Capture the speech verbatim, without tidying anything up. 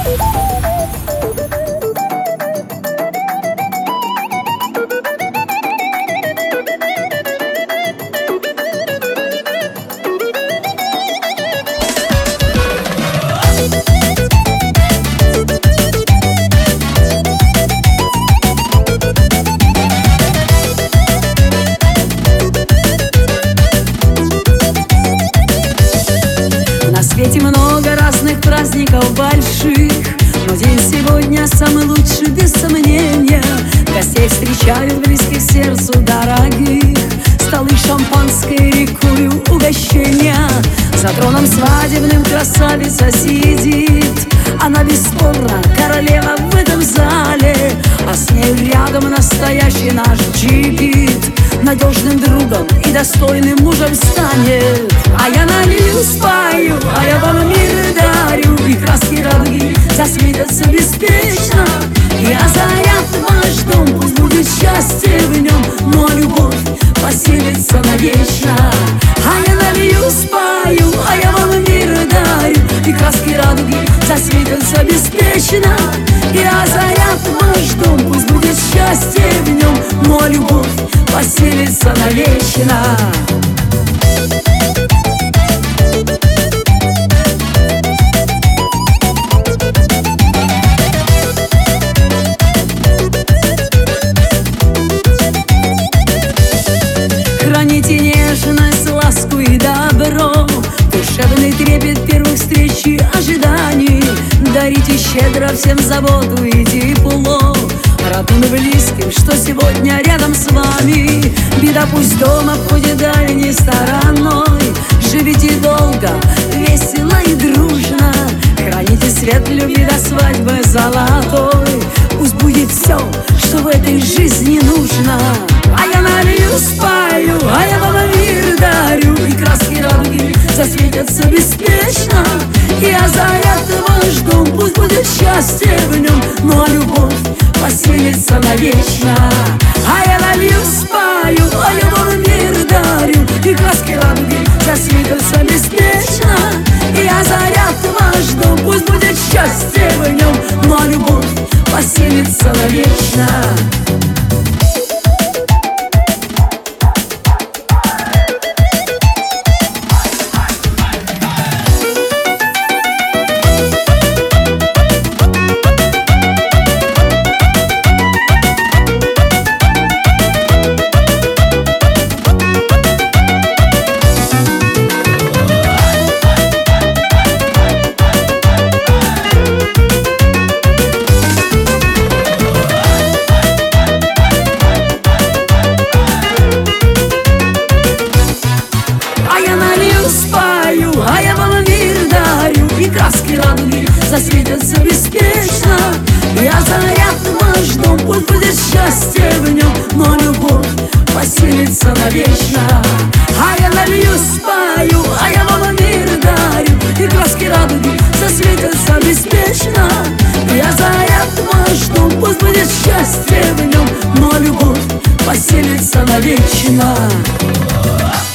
На свете много разных праздников больших, но день сегодня самый лучший, без сомнения. Гостей встречают близких сердцу дорогих, столы шампанское, рекою угощения. За троном свадебным красавица сидит, она бесспорно королева в этом зале, а с нею рядом настоящий наш джигит, надежным другом и достойным мужем станет. А я налью, спою, а я вам мир дарю, и краски радуги засветятся беспечно. И озарят ваш дом, пусть будет счастье в нем, но любовь поселится навечно. А я налью, спою, а я вам мир дарю, и краски радуги засветятся беспечно. И озарят ваш дом, пусть будет счастье в нем, но любовь поселится навечно. Храните нежность, ласку и добро, душевный трепет первых встреч и ожиданий. Дарите щедро всем заботу и тепло, родным и близким, что сегодня рядом с вами. Беда пусть дома обходит дальней стороной. Живите долго, весело и дружно, храните свет любви до свадьбы золотой. Пусть будет все, что в этой жизни нужно. А я налью, спою, а я вам мир дарю, и краски радуги засветятся беспечно. И озарят ваш дом, пусть будет счастье в нем, но любовь поселится навечно. А я налью, спою, а я вам мир дарю, и краски радуги засветятся беспечно. И озарят ваш дом, пусть будет счастье в нем, но любовь поселится навечно. А я вам мир дарю, и краски радуги засветятся беспечно. И озарят ваш дом, пусть будет счастье в нем, но любовь поселится навечно. А я налью, спою, а я вам мир дарю, и краски радуги засветятся беспечно. И озарят ваш дом, пусть будет счастье в нем, но любовь поселится навечно.